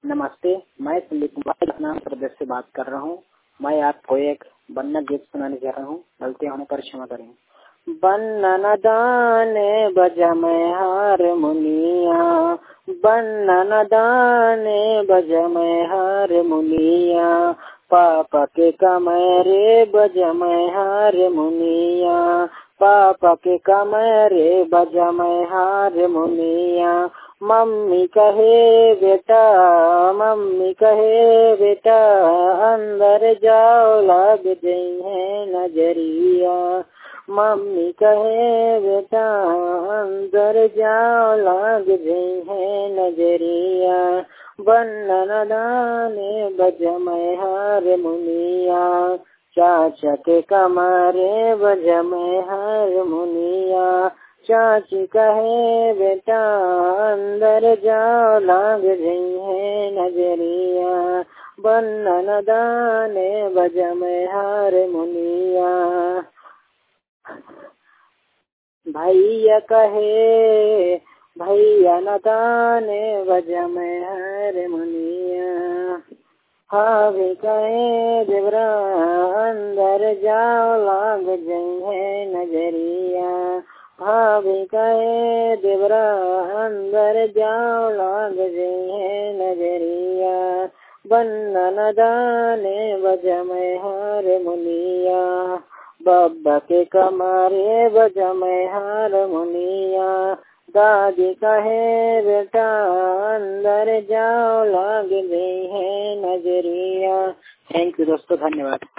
नमस्ते, मैं संदीप कुमार लखनऊ प्रदेश से बात कर रहा हूँ। मैं आपको एक बन्ना गीत सुनाने जा रहा हूँ। गलती होने पर क्षमा करें। बन्नन दाने बजा मैं हारमोनिया, बन्नन दाने बजा मैं हारमोनिया, पापा के कमरे बजा मैं हारमोनिया, पापा के कमरे बजा मैं हारमोनिया। मम्मी कहे बेटा, मम्मी कहे बेटा, अंदर जाओ लग गई है नजरिया। मम्मी कहे बेटा, अंदर जाओ लग गई है नजरिया। बन्नन दाने बजा मैं हारमोनिया, चाचा के कमरे बजा मैं हारमोनिया। चाची कहे बेटा, अंदर जाओ लग गई है नजरिया। बन्नन दाने बजा मैं हारमोनिया। भैया कहे भैया न दाने बजा मैं हारमोनिया। भाभी कहे देवरा, अंदर जाओ लग गई है नजरिया। भाभी कहे देवरा, अंदर जाओ लग गई है नजरिया। बन्नन दाने बजा मैं हारमोनिया, बाबा के कमरे बजा मैं हारमोनिया। दादी कहे बेटा, अंदर जाओ लग गई है नजरिया। थैंक यू दोस्तों, धन्यवाद।